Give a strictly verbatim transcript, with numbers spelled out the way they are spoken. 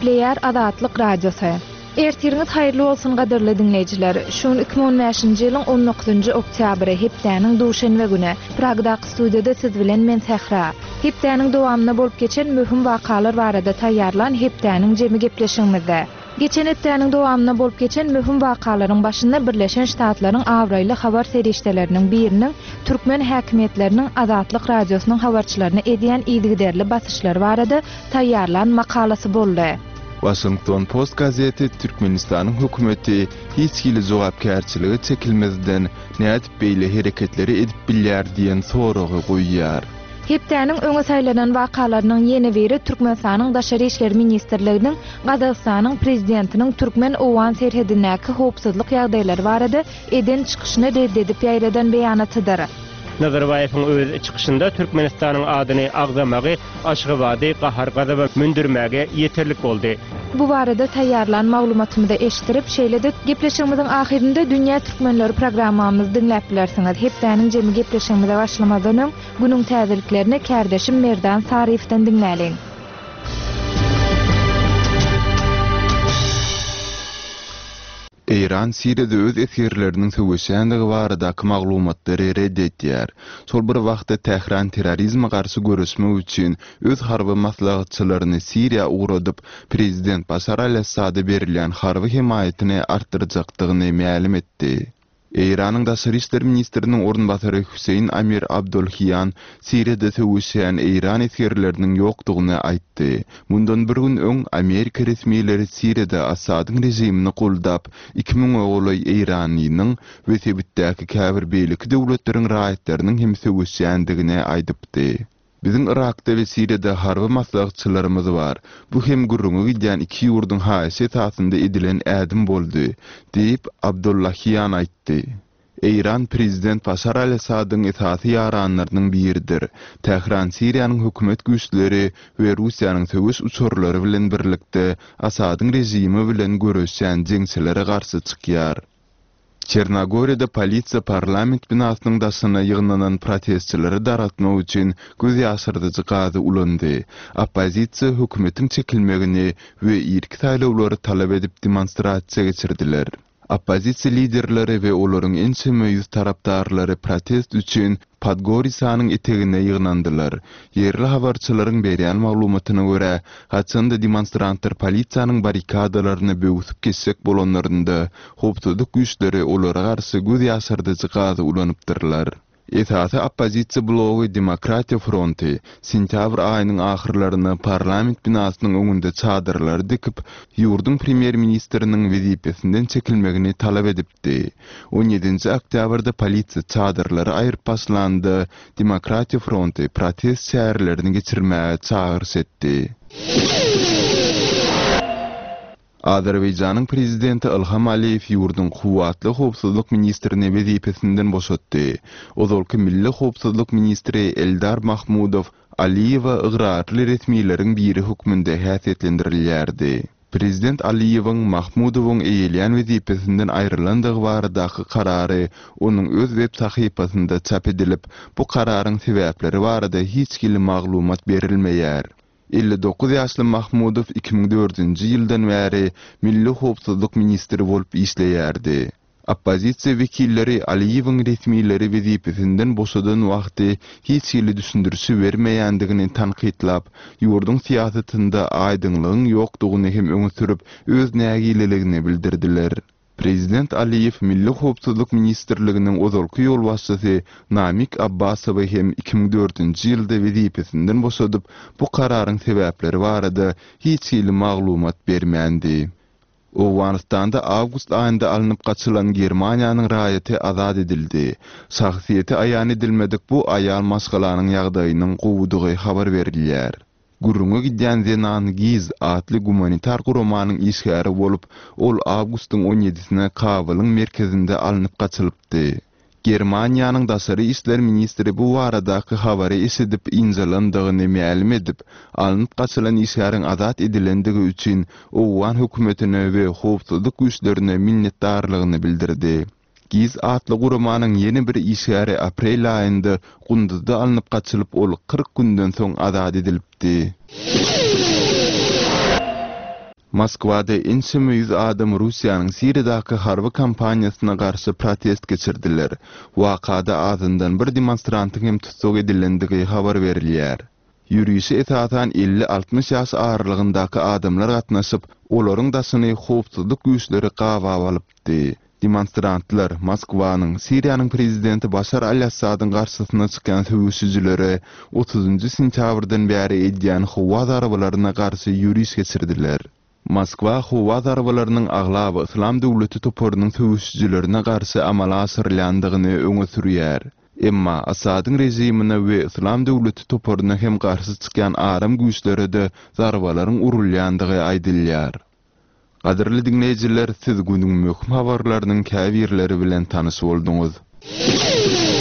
Nükleer Azatlyk Radiosu. Ertiriniz hayırlı olsun gaderli dinleyiciler. Şun iki bin on beşinji ýylyň on dokuzynjy oktýabry hepdäniň duşanby güni Pragdaky studiýada siz bilen men Sehra. Hepdäniň dowamyna bolup geçen möhüm wakalar barada taýýarlan hepdäniň jemi gepleşigimizde. Geçen hepdäniň dowamyna bolup geçen möhüm wakalaryň başynda Birleşen Ştatlaryň awraýly habar serişdeleriniň biriniň türkmen häkimetleriniň Azatlyk radiosynyň habarçylaryna edýän ýygyderli basyşlary barada taýýarlan makalasy boldy. Washington Post gazeti Türkmenistanyň hökümeti hiç kili jogapkärçiligi çekilmezden nädip beýle hereketleri edip bilýär diýen soragy goýýar. Hepdäniň öňe saýlanan wakalarynyň ýene biri Türkmenistanyň Daşary işler ministrliginiň Gazagstanyň prezidentiniň Türkmen owan serhedindäki howpsuzlyk ýagdaýlary barada eden çykyşyny reddedip ýaýradan beýanatydyr. Nazarbayewiň öz çykyşynda Türkmenistanyň adyny agzamagy, aşgybady, gahargada we mündürmäge ýeterlik boldy. Bu barada taýýarlan maglumatymyzy eşitirip, şeýle-de gepleşigimiziň ahirinde Dünýä Türkmenleri programmamyzy dinläp bilersiňiz. Hepdäniň jemi gepleşigimize başlamadan öň günüň täzeliklerini kärdeşim Merdan Sarifden dinläliň. Iran Siriýada öz esirleriniň söwüşýändigi baradaky maglumatlary reddetýär. Şol bir wagtda Tehran terrorizme garşy görüşmek üçin öz harby maslahatçylaryny Siriýa ugradyp, prezident Bashar al-Assady berilýän harby himayatyny artdyrjakdygyny ma'lum etdi. Iranyň Daşary işler ministriniň ornbasary Hüseyin Amir Abdulhiyan Siriýada söwüşýän Iran esirleriniň ýokdugyny aýtdy. Mundan bir gün öň Amerika resmiýetleri Siriýada Asadyň rejimini goldap, iki ming oguly Iranynyň we sebitdäki käbir beýlik döwletleriň raýatlarynyň hem söwüşýändigine aýdypdy. Bizim Irak'ta ve Siriýada harby maslahatçylarymyz bar. Bu hem gurrungy gidýän iki ýurduň haýsatynda edilen ädim boldy, diýip Abdullahiyan aýtdy. Iran prezident Bashar al-Assadyň itaat ýaranlarynyň biridir. Tehran Siriýanyň hökümet güýçleri we Russiýanyň söwüş uçurlary bilen birlikde Assadyň rejimi bilen görüşýän jeňçilere garşy çykýar. Çernogoriýada polisiýa parlament binasynyň daşyna ýygnanan protestçileri daratmak üçin göz ýaşyrdyjy gazy ulandy. Oppozisiýa hökümetiň çekilmegini we irki taýlawlary talap edip demonstrasiýa geçirdiler. Oppozisiýa liderleri we olaryň en sömüýüz tarapdarlary protest üçin Podgoricanyň etegine ýygnandylar. Yerli habarçylaryň berýän maglumatyna görä, haçanda demonstrantlar polisiýanyň barikadalaryny böwüsip geçsek bolanlarynda howpsuzlyk güýçleri olara garşy göz ýaşyrdyjy gazy ulanypdyrlar. Etaty oppozisiýa blogy Demokratiýa Fronty sentýabr aýynyň ahyrlaryny parlament binasynyň öňünde çadyrlar dikip, ýurdun premier ministriniň wezipesinden çekilmegini talap edipdi. on ýedinji oktýabrda polisiýa çadyrlary aýryp başlandy. Demokratiýa Fronty protest şäherlerini geçirmäge çağırış etdi. Azerbaýjanyň prezidenti Ilham Aliýew ýurdun kuwatly howpsuzlyk ministrini wezipesinden boşatdy. Ozalky milli howpsuzlyk ministri Eldar Mahmudow Aliýewa ygradly resmiýetleriň biri hökmünde häsiýetlendirilýärdi. Prezident Aliýewiň Mahmudowyň eýilýän wezipesinden aýrylandygy baradaky karary onuň öz web sahypasynda çap edilip, bu kararyň sebäpleri barada hiç kili maglumat berilmeýär. elli dokuz ýaşly Mahmudow iki ming dördünji ýyldan bäri milli howpsuzlyk ministri bolup işleýärdi. Oppozisiýa wekilleri Aliýewiň resmiýetleri wezipesinden boşadan wagty hiç kili düşündirişi bermeýändigini tanqidlap, ýurdun siýasatynda aýdynlygyň ýokdugyny hem öňe sürüp öz nägileligini bildirdiler. Prezident Aliýew milli howpsuzlyk ministrliginiň ozalky ýol başçysy Namik Abbasowy hem iki ming dördünji ýylda wezipesinden boşadyp, bu kararyň sebäpleri barada hiç kili maglumat bermändi. Owganistanda awgust aýynda alınıp gaçylan Germaniýanyň raýaty azad edildi. Şahsiýeti aýan edilmedik bu aýal maşgalanyň ýagdaýynyň gowudygy habar berilýär. Gurrungy gidýän Zenan Giz adly gumanitar guramanyň işgäri bolup, ol awgustyň on ýedisine Kabylyň merkezinde alınıp gaçylypdy. Germaniýanyň Daşary işler ministri bu baradaky habary eşidip injelendigini ma'lum edip, alınıp gaçylan işgäriň azat edilendigi üçin Owgan hökümetine we howpsuzlyk güýçlerine minnetdarlygyny bildirdi. Giz atly guramanyň ýeni bir işgäri aprel aýynda Gunduzda alınıp gaçylyp, ol kırk günden soň azat edilipdi. Moskwada inçe yüz adam Russiýanyň Siriýadaky harby kampaniýasyna garşy protest geçirdiler. Wakada azyndan bir demonstrantyň hem tutsak edilendigi habar berilýär. Ýürüýüşe esasän elli altmış ýaş aralygyndaky adamlar gatnaşyp, olaryň daşyny howpsuzlyk güýçleri gawa alypdy. Demonstrantlar Moskwanyň Siriýanyň prezidenti Başar al-Assadyň garşysyna çykan höwüşçülere otuzunçy sentýabrdan bäri edýän howa zarabalaryna garşy ýürüýüş geçirdiler. Moskwa howa zarabalarynyň aglaby İslam döwleti toparynyň höwüşçülerine garşy amala asyrlandygyny öňe sürýär. Emma Assadyň rejimine we İslam döwleti toparyna hem garşy çykan aram güýçlere de zarabalaryň urulýandygy aýdylýar. Gaderli dinleýijiler, siz günüň möhüm habarlarynyň käbirleri bilen tanyş bolduňyz.